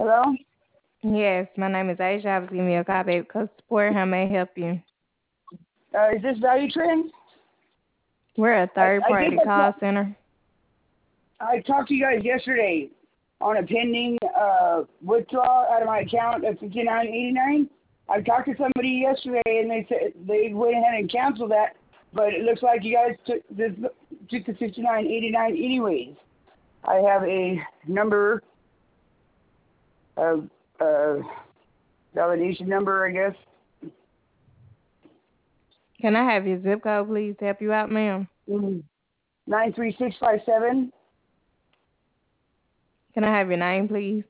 Hello? Yes, my name is Asia. I was giving you a call, baby. Customer support. How may I help you? Is this Value Trend? We're a third I think party call center. I talked to you guys yesterday on a pending withdrawal out of my account at 59.89. I talked to somebody yesterday and they said they went ahead and canceled that, but it looks like you guys took the 59.89 anyways. I have a number of validation number, I guess. Can I have your zip code, please, to help you out, ma'am? 93657. Can I have your name, please?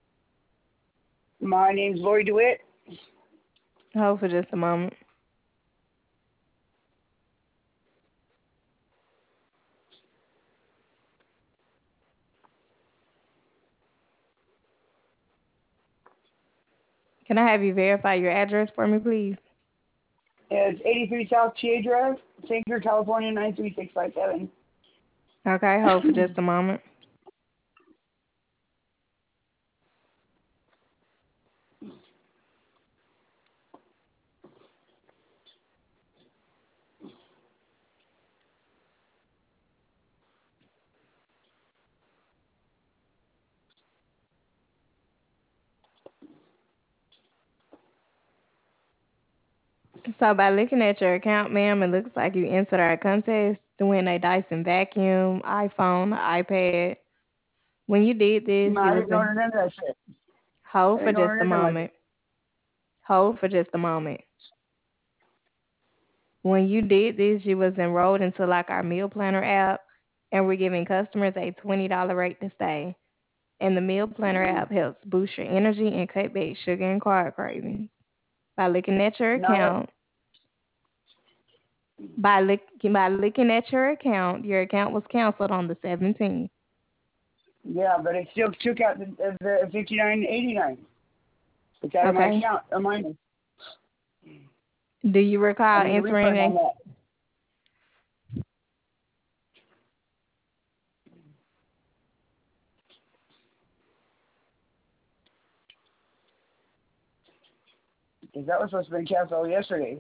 My name's Lori DeWitt. Hold for just a moment. Can I have you verify your address for me, please? It's 83 South Chia Drive, Sanker, California, 93657. Okay, hold for just a moment. So by looking at your account, ma'am, it looks like you entered our contest to win a Dyson vacuum, iPhone, iPad. When you did this, No, you I was didn't in order none of that shit. I hold for didn't just order a nothing like moment. it. Hold for just a moment. When you did this, you was enrolled into like our meal planner app, and we're giving customers a $20 rate to stay. And the meal planner app helps boost your energy and cut back sugar and carb cravings. By looking at your No, account, by looking at your account was canceled on the 17th. yeah, but it still took out the 59.89. It's out of my Okay. account, of mine. Do you I recall need a entering refund on a that. Because that was supposed to be canceled yesterday.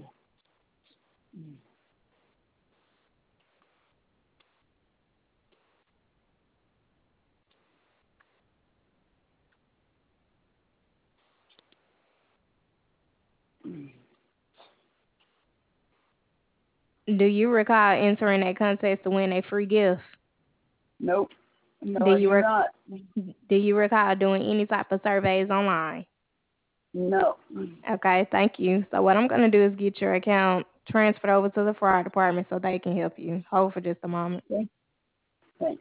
Do you recall entering a contest to win a free gift? Nope. No, Do I you do rec- not. do you recall doing any type of surveys online? No. Okay, thank you. So what I'm gonna do is get your account transferred over to the fraud department so they can help you. Hold for just a moment. Okay. Thanks.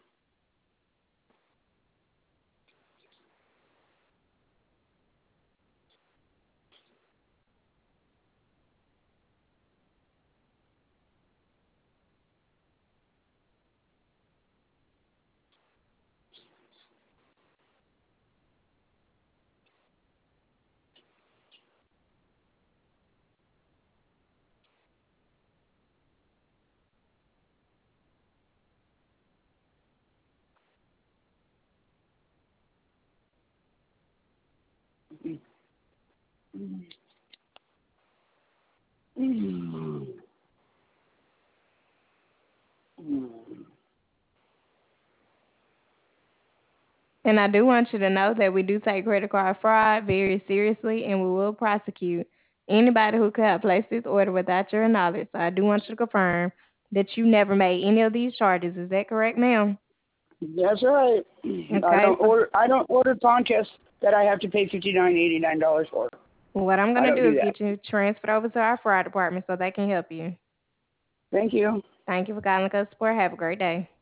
And I do want you to know that we do take credit card fraud very seriously and we will prosecute anybody who could have placed this order without your knowledge. So I do want you to confirm that you never made any of these charges. Is that correct, ma'am? That's right. Okay, so I don't order contests that I have to pay $59.89 for. what I'm I gonna don't do do is that. get you transferred over to our fraud department so they can help you. Thank you. Thank you for calling us support. Have a great day.